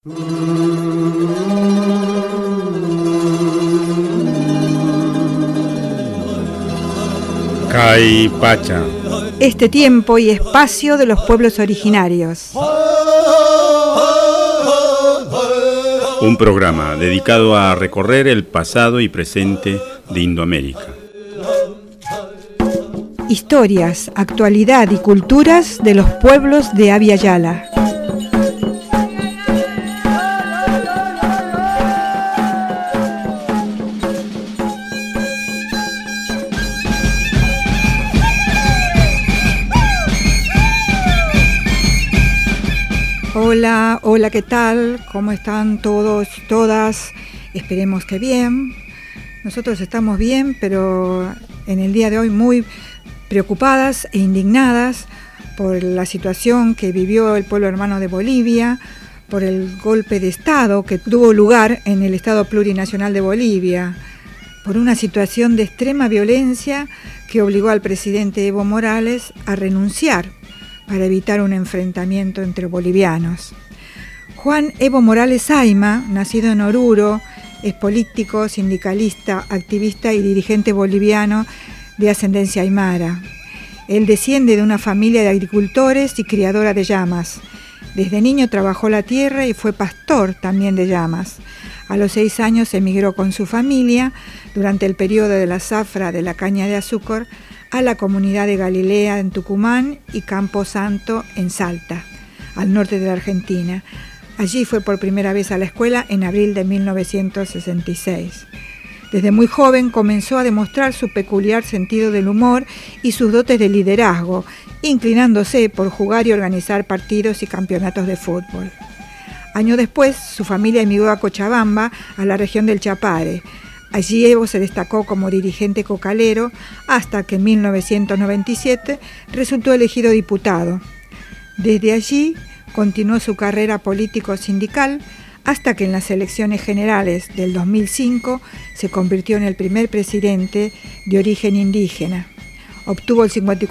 Caipacha. Este tiempo y espacio de los pueblos originarios. Un programa dedicado a recorrer el pasado y presente de Indoamérica. Historias, actualidad y culturas de los pueblos de Abya Yala. Hola, ¿qué tal? ¿Cómo están todos, todas? Esperemos que bien. Nosotros estamos bien, pero en el día de hoy muy preocupadas e indignadas por la situación que vivió el pueblo hermano de Bolivia, por el golpe de Estado que tuvo lugar en el Estado Plurinacional de Bolivia, por una situación de extrema violencia que obligó al presidente Evo Morales a renunciar para evitar un enfrentamiento entre bolivianos. Juan Evo Morales Aima, nacido en Oruro, es político, sindicalista, activista y dirigente boliviano de ascendencia aymara. Él desciende de una familia de agricultores y criadora de llamas. Desde niño trabajó la tierra y fue pastor también de llamas. A los 6 años emigró con su familia durante el periodo de la zafra de la caña de azúcar a la comunidad de Galilea en Tucumán y Campo Santo en Salta, al norte de la Argentina. Allí fue por primera vez a la escuela en abril de 1966. Desde muy joven comenzó a demostrar su peculiar sentido del humor y sus dotes de liderazgo, inclinándose por jugar y organizar partidos y campeonatos de fútbol. Años después, su familia emigró a Cochabamba, a la región del Chapare. Allí Evo se destacó como dirigente cocalero hasta que en 1997 resultó elegido diputado. Desde allí continuó su carrera político-sindical hasta que en las elecciones generales del 2005 se convirtió en el primer presidente de origen indígena. Obtuvo el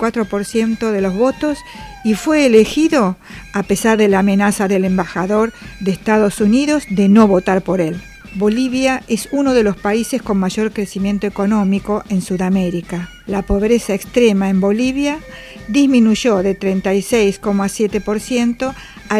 54% de los votos y fue elegido a pesar de la amenaza del embajador de Estados Unidos de no votar por él. Bolivia es uno de los países con mayor crecimiento económico en Sudamérica. La pobreza extrema en Bolivia disminuyó de 36,7% a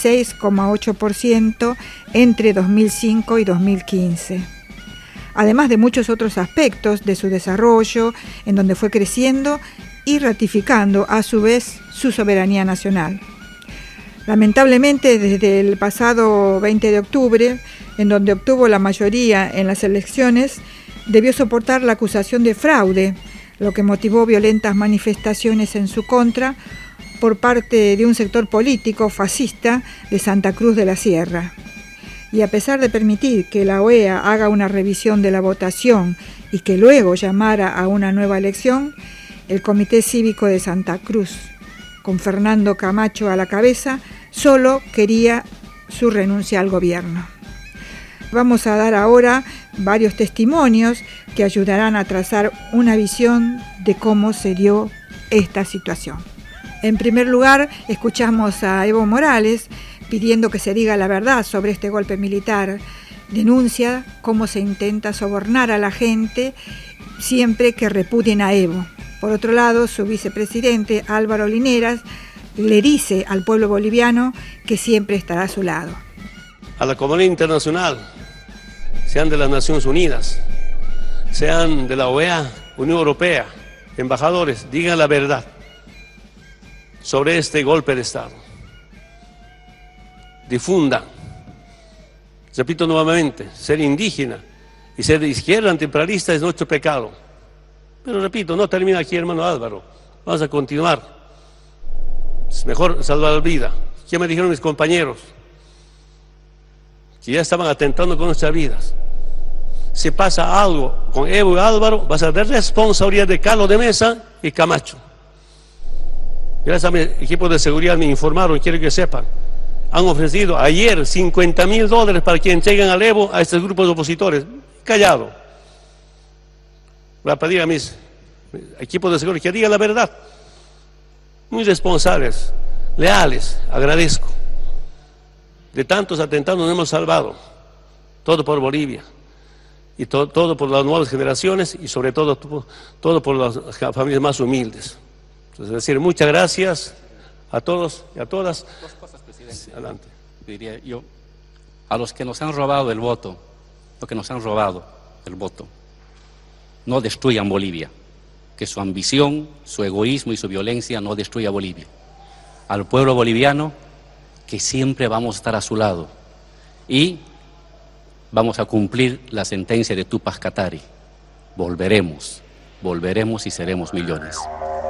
16,8% entre 2005 y 2015. Además de muchos otros aspectos de su desarrollo, en donde fue creciendo y ratificando a su vez su soberanía nacional. Lamentablemente, desde el pasado 20 de octubre, en donde obtuvo la mayoría en las elecciones, debió soportar la acusación de fraude, lo que motivó violentas manifestaciones en su contra por parte de un sector político fascista de Santa Cruz de la Sierra. Y a pesar de permitir que la OEA haga una revisión de la votación y que luego llamara a una nueva elección, el Comité Cívico de Santa Cruz, con Fernando Camacho a la cabeza, solo quería su renuncia al gobierno. Vamos a dar ahora varios testimonios que ayudarán a trazar una visión de cómo se dio esta situación. En primer lugar, escuchamos a Evo Morales pidiendo que se diga la verdad sobre este golpe militar. Denuncia cómo se intenta sobornar a la gente siempre que repudien a Evo. Por otro lado, su vicepresidente Álvaro Lineras le dice al pueblo boliviano que siempre estará a su lado. A la comunidad internacional, sean de las Naciones Unidas, sean de la OEA, Unión Europea, embajadores, digan la verdad sobre este golpe de Estado. Difundan. Repito nuevamente, ser indígena y ser de izquierda antiimperialista es nuestro pecado. Pero repito, no termina aquí, hermano Álvaro. Vamos a continuar. Es mejor salvar la vida. ¿Qué me dijeron mis compañeros? Que ya estaban atentando con nuestras vidas. Si pasa algo con Evo y Álvaro, va a ser de responsabilidad de Carlos de Mesa y Camacho. Gracias a mi equipo de seguridad me informaron, quiero que sepan. Han ofrecido ayer $50,000 para que entreguen al Evo a estos grupos opositores. Callado. Voy a pedir a mis equipos de seguridad que digan la verdad. Muy responsables, leales, agradezco. De tantos atentados nos hemos salvado, todo por Bolivia, y todo por las nuevas generaciones y sobre todo por las familias más humildes. Entonces, decir muchas gracias a todos y a todas. Dos cosas, presidente. Adelante. Diría yo, a los que nos han robado el voto, no destruyan Bolivia, que su ambición, su egoísmo y su violencia no destruya Bolivia. Al pueblo boliviano, que siempre vamos a estar a su lado y vamos a cumplir la sentencia de Tupac Katari. Volveremos y seremos millones.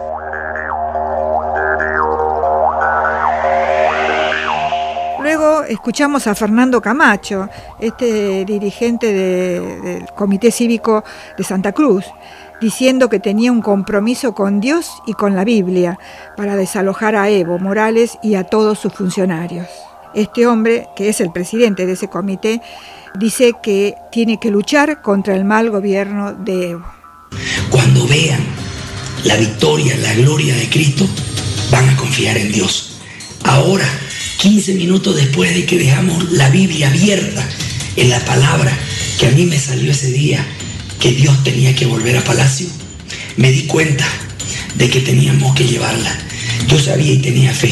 Luego escuchamos a Fernando Camacho, este dirigente del Comité Cívico de Santa Cruz, diciendo que tenía un compromiso con Dios y con la Biblia para desalojar a Evo Morales y a todos sus funcionarios. Este hombre, que es el presidente de ese comité, dice que tiene que luchar contra el mal gobierno de Evo. Cuando vean la victoria, la gloria de Cristo, van a confiar en Dios. Ahora, 15 minutos después de que dejamos la Biblia abierta en la palabra que a mí me salió ese día, que Dios tenía que volver a Palacio, me di cuenta de que teníamos que llevarla. Yo sabía y tenía fe,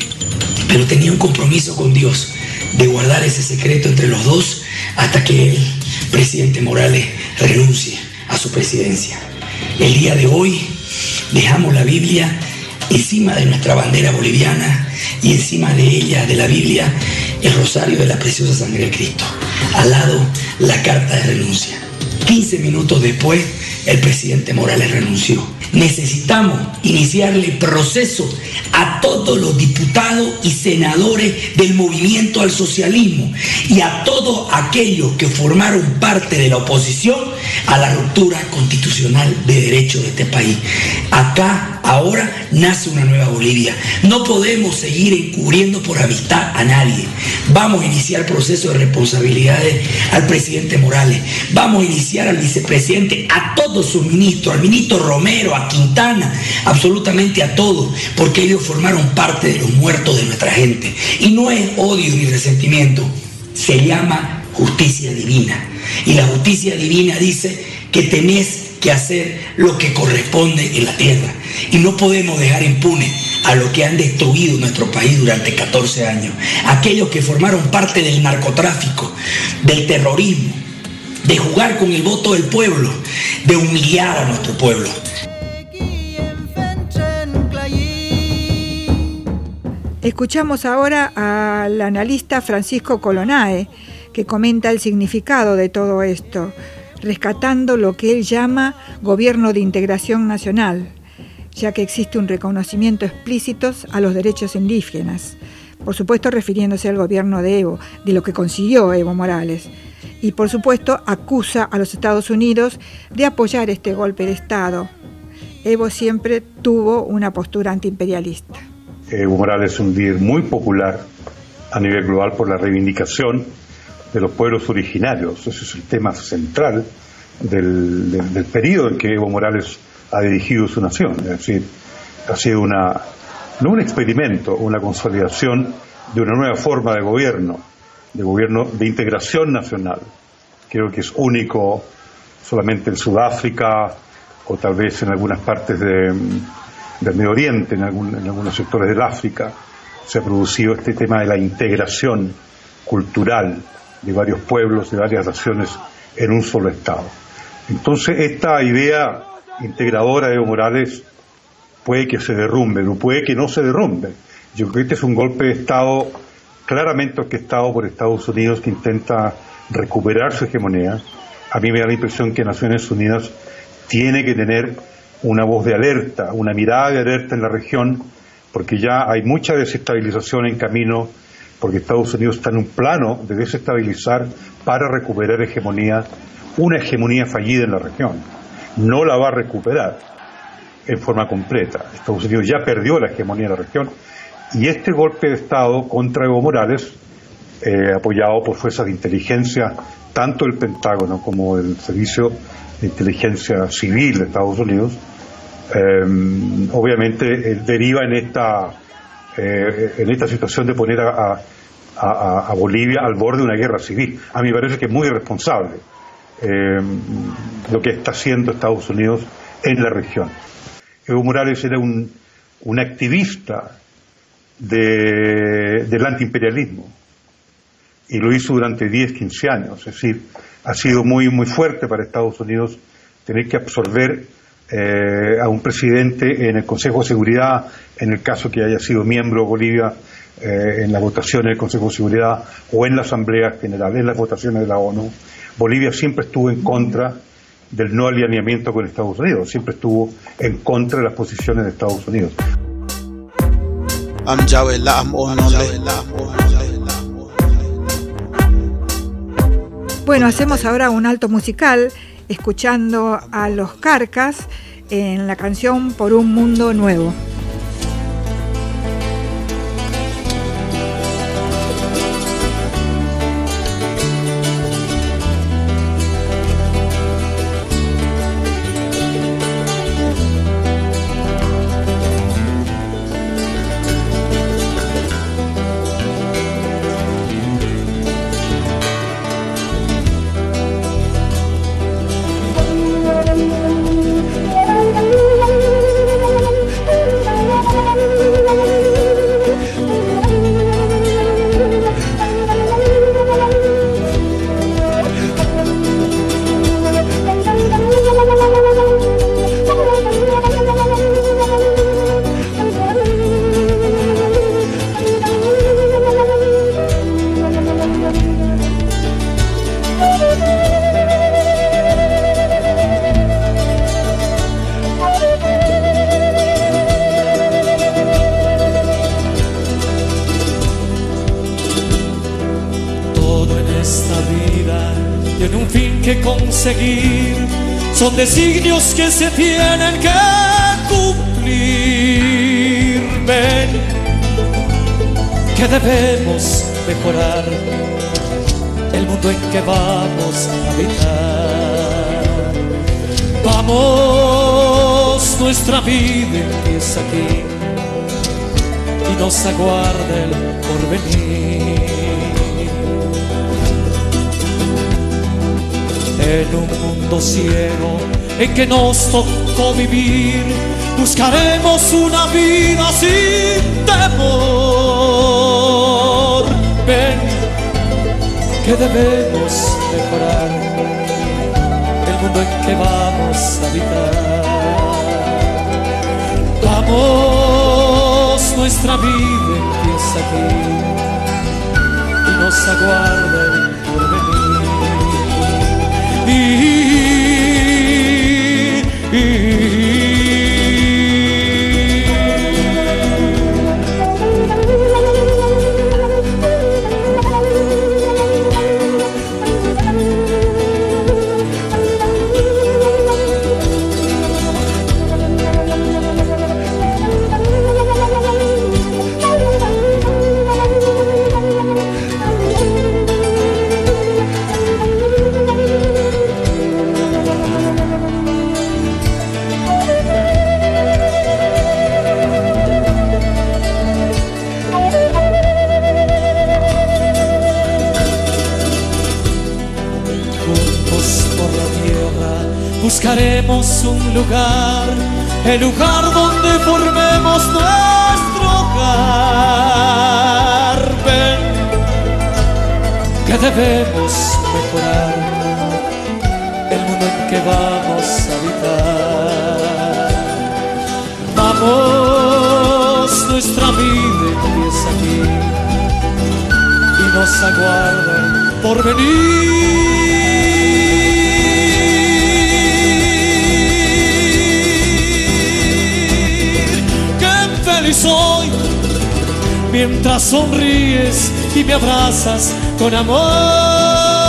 pero tenía un compromiso con Dios de guardar ese secreto entre los dos hasta que el presidente Morales renuncie a su presidencia. El día de hoy dejamos la Biblia encima de nuestra bandera boliviana y encima de ella, de la Biblia, el rosario de la preciosa sangre de Cristo. Al lado, la carta de renuncia. 15 minutos después, el presidente Morales renunció. Necesitamos iniciarle proceso a todos los diputados y senadores del movimiento al socialismo y a todos aquellos que formaron parte de la oposición a la ruptura constitucional de derechos de este país. Acá, ahora, nace una nueva Bolivia. No podemos seguir encubriendo por amistad a nadie. Vamos a iniciar proceso de responsabilidades al presidente Morales. Vamos a iniciar al vicepresidente, a todos sus ministros, al ministro Romero, a Quintana, absolutamente a todos, porque ellos formaron parte de los muertos de nuestra gente. Y no es odio ni resentimiento, se llama justicia divina. Y la justicia divina dice que tenés que hacer lo que corresponde en la tierra. Y no podemos dejar impune a los que han destruido nuestro país durante 14 años. Aquellos que formaron parte del narcotráfico, del terrorismo, de jugar con el voto del pueblo, de humillar a nuestro pueblo. Escuchamos ahora al analista Francisco Colonae, que comenta el significado de todo esto, rescatando lo que él llama gobierno de integración nacional, ya que existe un reconocimiento explícito a los derechos indígenas, por supuesto refiriéndose al gobierno de Evo, de lo que consiguió Evo Morales, y por supuesto acusa a los Estados Unidos de apoyar este golpe de Estado. Evo siempre tuvo una postura antiimperialista. Evo Morales es un líder muy popular a nivel global por la reivindicación de los pueblos originarios. Ese es el tema central del periodo en que Evo Morales ha dirigido su nación. Es decir, ha sido no un experimento, una consolidación de una nueva forma de gobierno de integración nacional. Creo que es único solamente en Sudáfrica o tal vez en algunas partes del Medio Oriente, en algunos sectores del África, se ha producido este tema de la integración cultural de varios pueblos, de varias naciones en un solo Estado. Entonces esta idea integradora de Evo Morales puede que se derrumbe, o puede que no se derrumbe. Yo creo que este es un golpe de Estado claramente orquestado por Estados Unidos, que intenta recuperar su hegemonía. A mí me da la impresión que Naciones Unidas tiene que tener una voz de alerta, una mirada de alerta en la región, porque ya hay mucha desestabilización en camino, porque Estados Unidos está en un plano de desestabilizar para recuperar hegemonía, una hegemonía fallida en la región. No la va a recuperar en forma completa. Estados Unidos ya perdió la hegemonía en la región, y este golpe de Estado contra Evo Morales, apoyado por fuerzas de inteligencia, tanto el Pentágono como el Servicio de Inteligencia Civil de Estados Unidos, obviamente deriva en esta situación de poner a a Bolivia al borde de una guerra civil. A mí me parece que es muy irresponsable lo que está haciendo Estados Unidos en la región. Evo Morales era un activista del antiimperialismo y lo hizo durante 10, 15 años. Es decir, ha sido muy, muy fuerte para Estados Unidos tener que absorber a un presidente en el Consejo de Seguridad, en el caso que haya sido miembro de Bolivia en la votación del Consejo de Seguridad o en la Asamblea General, en las votaciones de la ONU. Bolivia siempre estuvo en contra del no alineamiento con Estados Unidos, siempre estuvo en contra de las posiciones de Estados Unidos. Bueno, hacemos ahora un alto musical escuchando a Los Carcas en la canción Por un Mundo Nuevo. Son designios que se tienen que cumplir. Ven, que debemos mejorar el mundo en que vamos a habitar. Vamos, nuestra vida empieza aquí y nos aguarda el porvenir. En un mundo ciego en que nos tocó vivir, buscaremos una vida sin temor. Ven, que debemos mejorar el mundo en que vamos a habitar. Vamos, nuestra vida empieza aquí y nos aguarda el porvenir. Buscaremos un lugar, el lugar donde formemos nuestro hogar. Ven, que debemos mejorar el mundo en que vamos a habitar. Vamos, nuestra vida empieza aquí y nos aguarda el porvenir. Soy mientras sonríes y me abrazas con amor.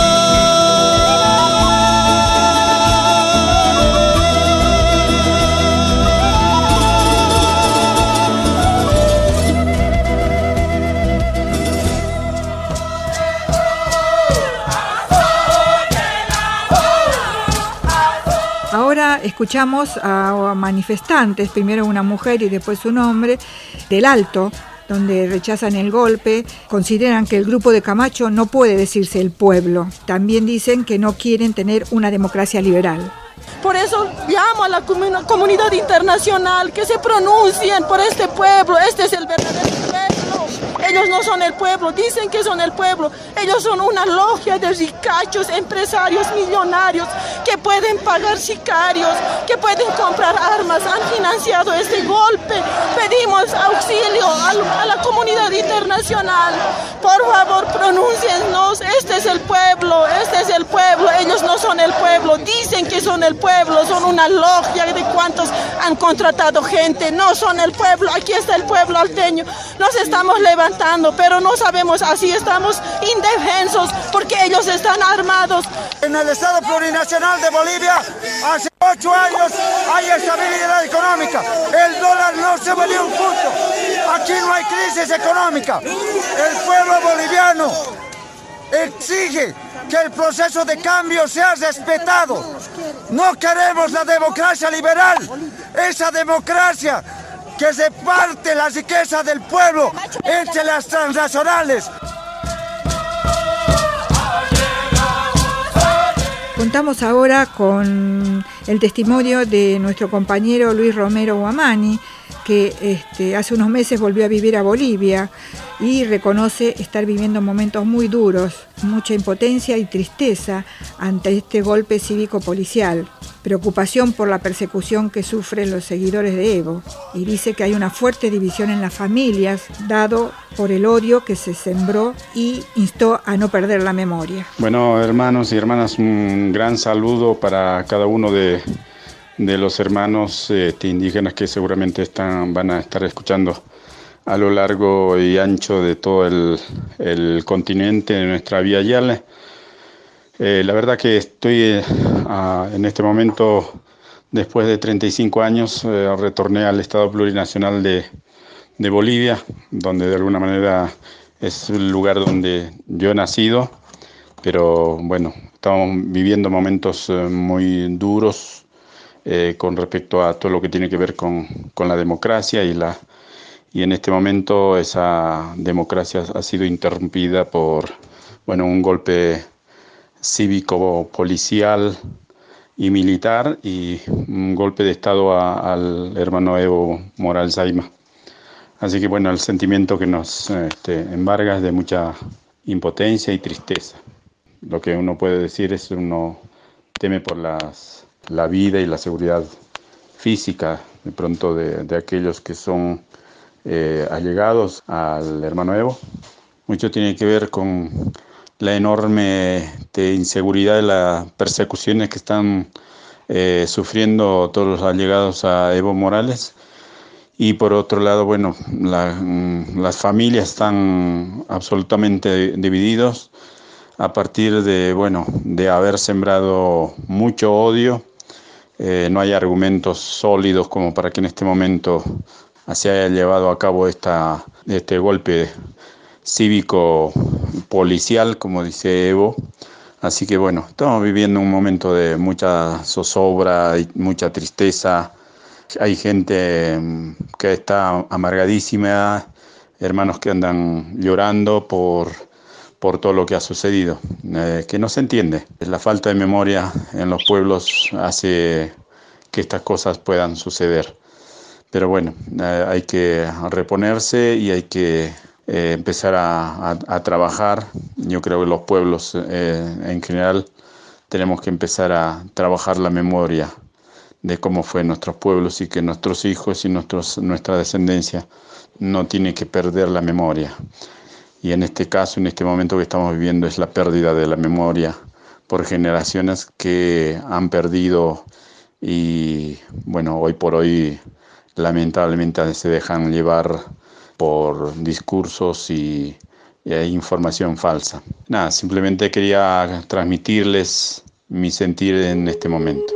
Ahora escuchamos a manifestantes, primero una mujer y después un hombre, del Alto, donde rechazan el golpe, consideran que el grupo de Camacho no puede decirse el pueblo. También dicen que no quieren tener una democracia liberal. Por eso llamo a la comunidad internacional que se pronuncien por este pueblo. Este es el verdadero pueblo. Ellos no son el pueblo, dicen que son el pueblo. Ellos son una logia de ricachos, empresarios millonarios que pueden pagar sicarios, que pueden comprar armas. Han financiado este golpe. Pedimos auxilio a la comunidad internacional. Por favor, pronúncienos. Este es el pueblo, este es el pueblo. Ellos no son el pueblo, dicen que son el pueblo, son una logia de cuantos han contratado gente. No son el pueblo, aquí está el pueblo alteño. Nos estamos levantando, pero no sabemos, así estamos indefensos porque ellos están armados. En el Estado Plurinacional de Bolivia, hace 8 años hay estabilidad económica. El dólar no sube ni un punto. Aquí no hay crisis económica. El pueblo boliviano exige que el proceso de cambio sea respetado. No queremos la democracia liberal, esa democracia que se parte la riqueza del pueblo entre las transnacionales. Contamos ahora con el testimonio de nuestro compañero Luis Romero Guamani, que hace unos meses volvió a vivir a Bolivia y reconoce estar viviendo momentos muy duros, mucha impotencia y tristeza ante este golpe cívico-policial, preocupación por la persecución que sufren los seguidores de Evo, y dice que hay una fuerte división en las familias, dado por el odio que se sembró, y instó a no perder la memoria. Bueno, hermanos y hermanas, un gran saludo para cada uno de los hermanos indígenas que seguramente van a estar escuchando a lo largo y ancho de todo el continente, de nuestra Vía Yala. La verdad que estoy en este momento, después de 35 años, retorné al Estado Plurinacional de Bolivia, donde de alguna manera es el lugar donde yo he nacido, pero bueno, estamos viviendo momentos muy duros con respecto a todo lo que tiene que ver con la democracia y en este momento esa democracia ha sido interrumpida por un golpe cívico-policial y militar y un golpe de Estado al hermano Evo Morales Ayma. Así que el sentimiento que nos embarga es de mucha impotencia y tristeza. Lo que uno puede decir es que uno teme por la vida y la seguridad física de pronto de aquellos que son allegados al hermano Evo. Mucho tiene que ver con la enorme inseguridad y las persecuciones que están sufriendo todos los allegados a Evo Morales. Y por otro lado, las familias están absolutamente divididos a partir de haber sembrado mucho odio. No hay argumentos sólidos como para que en este momento se haya llevado a cabo este golpe cívico policial, como dice Evo. Así que estamos viviendo un momento de mucha zozobra y mucha tristeza. Hay gente que está amargadísima, hermanos que andan llorando por todo lo que ha sucedido, que no se entiende. La falta de memoria en los pueblos hace que estas cosas puedan suceder. Pero hay que reponerse y hay que empezar a trabajar. Yo creo que los pueblos en general tenemos que empezar a trabajar la memoria de cómo fue nuestros pueblos y que nuestros hijos y nuestra descendencia no tiene que perder la memoria. Y en este caso, en este momento que estamos viviendo, es la pérdida de la memoria por generaciones que han perdido y hoy por hoy lamentablemente se dejan llevar por discursos y información falsa. Simplemente quería transmitirles mi sentir en este momento.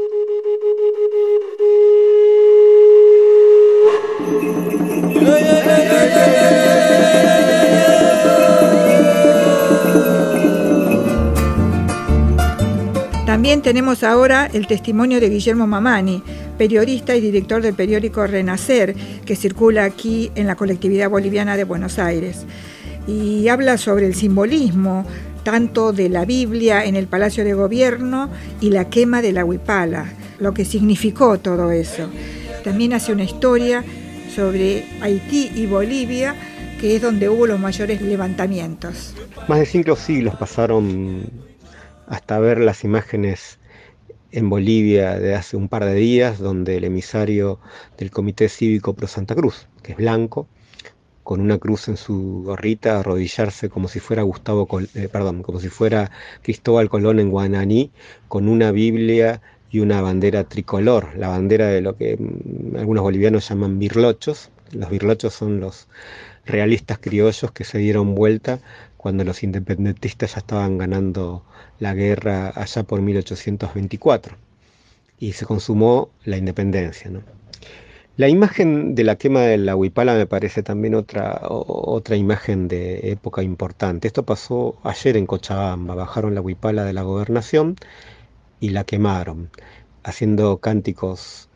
También tenemos ahora el testimonio de Guillermo Mamani, periodista y director del periódico Renacer, que circula aquí en la colectividad boliviana de Buenos Aires. Y habla sobre el simbolismo tanto de la Biblia en el Palacio de Gobierno y la quema de la huipala, lo que significó todo eso. También hace una historia sobre Haití y Bolivia, que es donde hubo los mayores levantamientos. Más de 5 siglos pasaron hasta ver las imágenes en Bolivia de hace un par de días, donde el emisario del Comité Cívico Pro Santa Cruz, que es blanco, con una cruz en su gorrita, arrodillarse como si fuera como si fuera Cristóbal Colón en Guananí, con una Biblia y una bandera tricolor, la bandera de lo que algunos bolivianos llaman birlochos. Los birlochos son los realistas criollos que se dieron vuelta cuando los independentistas ya estaban ganando la guerra allá por 1824 y se consumó la independencia, ¿no? La imagen de la quema de la huipala me parece también otra imagen de época importante. Esto pasó ayer en Cochabamba. Bajaron la huipala de la gobernación y la quemaron, haciendo cánticos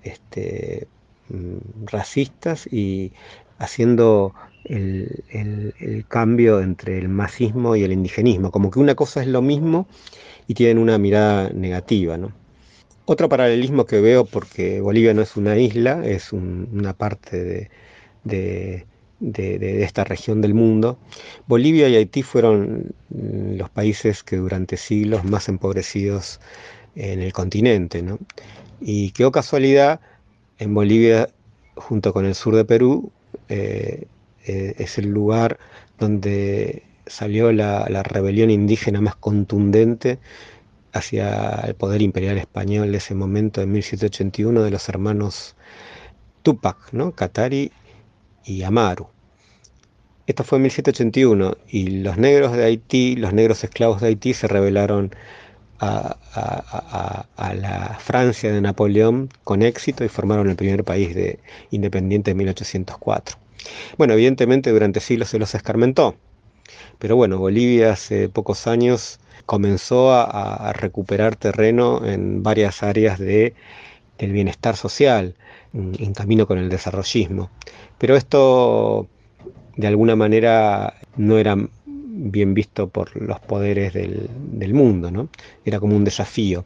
racistas y haciendo el cambio entre el masismo y el indigenismo, como que una cosa es lo mismo y tienen una mirada negativa, ¿no? Otro paralelismo que veo, porque Bolivia no es una isla, es una parte de esta región del mundo. Bolivia y Haití fueron los países que durante siglos más empobrecidos en el continente, ¿no? Y qué casualidad, en Bolivia, junto con el sur de Perú, es el lugar donde salió la rebelión indígena más contundente hacia el poder imperial español de ese momento, en 1781, de los hermanos Túpac, ¿no? Katari y Amaru. Esto fue en 1781 y los negros de Haití, los negros esclavos de Haití, se rebelaron a la Francia de Napoleón con éxito y formaron el primer país independiente en 1804. Bueno, evidentemente durante siglos se los escarmentó, pero bueno, Bolivia hace pocos años comenzó a recuperar terreno en varias áreas del bienestar social, en camino con el desarrollismo. Pero esto, de alguna manera, no era bien visto por los poderes del mundo, ¿no? Era como un desafío.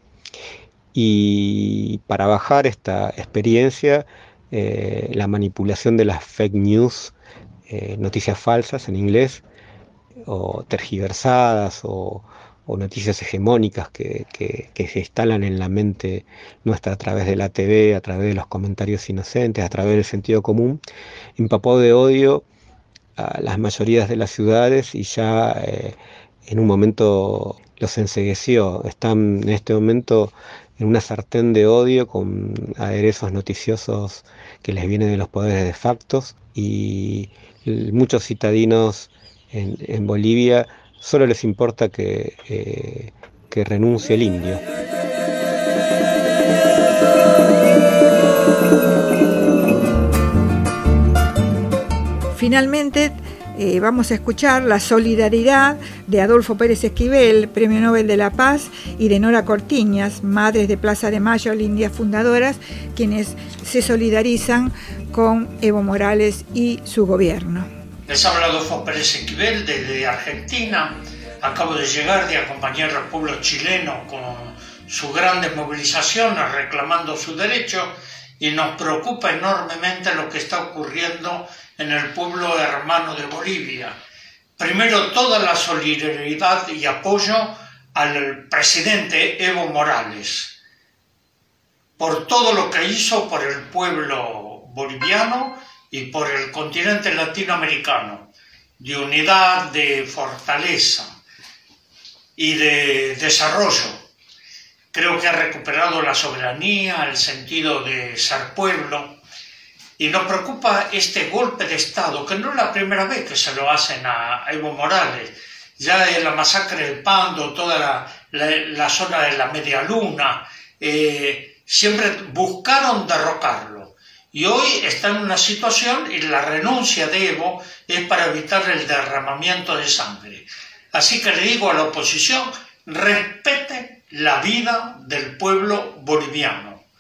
Y para bajar esta experiencia, la manipulación de las fake news, noticias falsas en inglés, o tergiversadas, o noticias hegemónicas que se instalan en la mente nuestra a través de la TV, a través de los comentarios inocentes, a través del sentido común, empapó de odio a las mayorías de las ciudades y ya en un momento los encegueció. Están en este momento en una sartén de odio con aderezos noticiosos que les vienen de los poderes de facto, y muchos citadinos en Bolivia solo les importa que renuncie el indio. Finalmente, vamos a escuchar la solidaridad de Adolfo Pérez Esquivel, Premio Nobel de la Paz, y de Nora Cortiñas, madres de Plaza de Mayo, lindias fundadoras, quienes se solidarizan con Evo Morales y su gobierno. Les habla Adolfo Pérez Esquivel desde Argentina. Acabo de llegar de acompañar al pueblo chileno con sus grandes movilizaciones reclamando sus derechos, y nos preocupa enormemente lo que está ocurriendo en el pueblo hermano de Bolivia. Primero, toda la solidaridad y apoyo al presidente Evo Morales por todo lo que hizo por el pueblo boliviano y por el continente latinoamericano, de unidad, de fortaleza y de desarrollo. Creo que ha recuperado la soberanía, el sentido de ser pueblo, y nos preocupa este golpe de Estado, que no es la primera vez que se lo hacen a Evo Morales. Ya en la masacre de Pando, toda la zona de la Media Luna, siempre buscaron derrocarlo. Y hoy está en una situación, y la renuncia de Evo es para evitar el derramamiento de sangre. Así que le digo a la oposición, respete la vida del pueblo boliviano.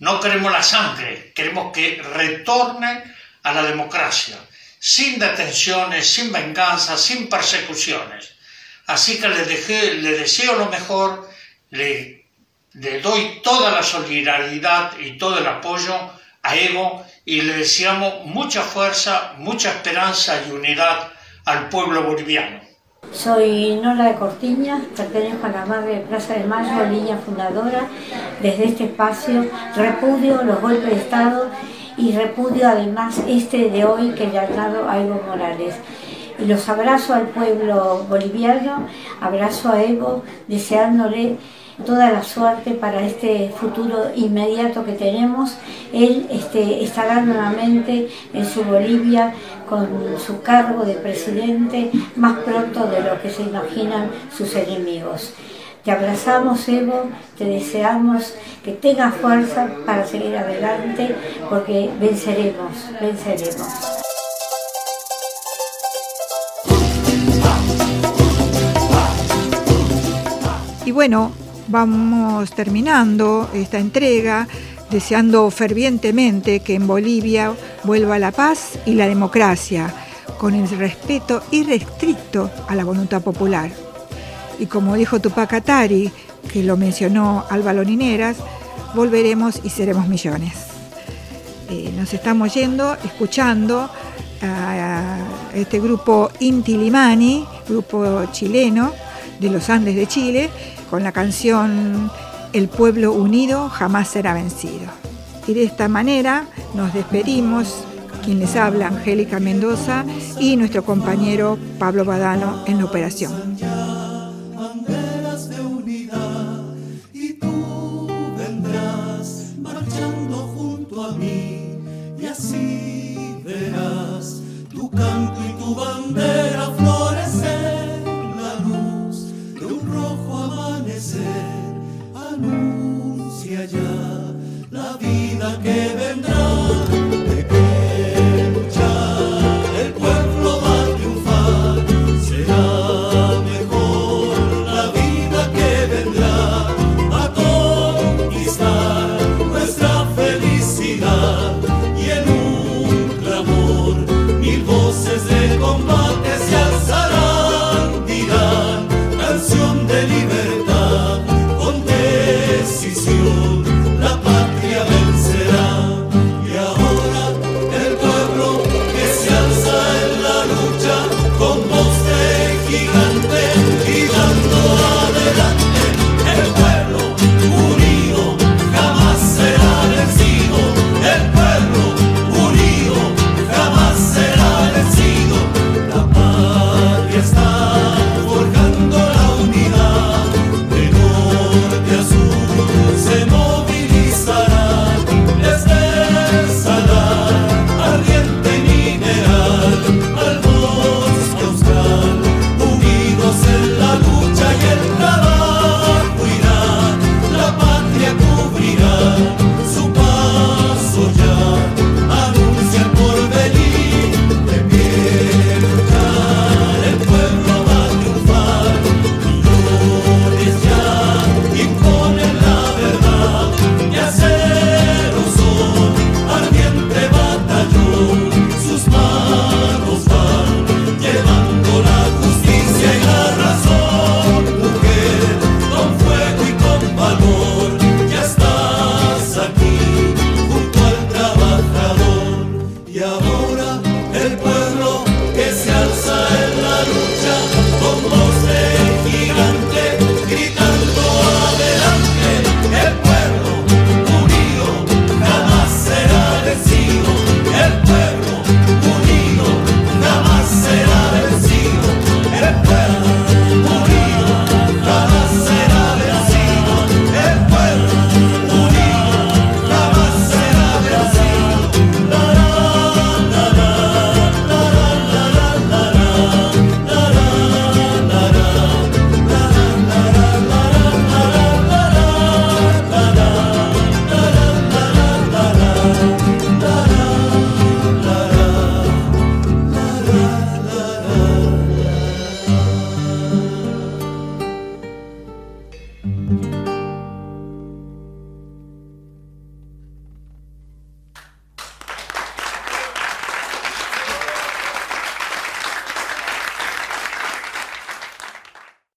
No queremos la sangre, queremos que retorne a la democracia, sin detenciones, sin venganza, sin persecuciones. Así que le deseo lo mejor, le doy toda la solidaridad y todo el apoyo a Evo y le deseamos mucha fuerza, mucha esperanza y unidad al pueblo boliviano. Soy Nola de Cortiñas, pertenezco a la Madre de Plaza de Mayo, línea fundadora. Desde este espacio repudio los golpes de Estado y repudio además de hoy que le han dado a Evo Morales. Y los abrazo al pueblo boliviano, abrazo a Evo, deseándole toda la suerte para este futuro inmediato que tenemos. Él estará nuevamente en su Bolivia con su cargo de presidente más pronto de lo que se imaginan sus enemigos. Te abrazamos, Evo, te deseamos que tengas fuerza para seguir adelante, porque venceremos, venceremos. Y bueno, vamos terminando esta entrega deseando fervientemente que en Bolivia vuelva la paz y la democracia, con el respeto irrestricto a la voluntad popular. Y como dijo Tupac Katari, que lo mencionó Alba Lonineras, volveremos y seremos millones. Nos estamos yendo, escuchando a este grupo Inti Illimani, grupo chileno de los Andes de Chile, con la canción El pueblo unido jamás será vencido. Y de esta manera nos despedimos, quien les habla, Angélica Mendoza, y nuestro compañero Pablo Badano en la operación. Banderas de unidad, y tú vendrás marchando junto a mí, y así verás tu canto y tu bandera florecer, la luz de un rojo amanecer anuncia ya la vida que vendrá. De que luchar el pueblo va a triunfar, será mejor la vida que vendrá, a conquistar nuestra felicidad, y en un clamor mil voces de combate se alzarán, dirán canción de libertad.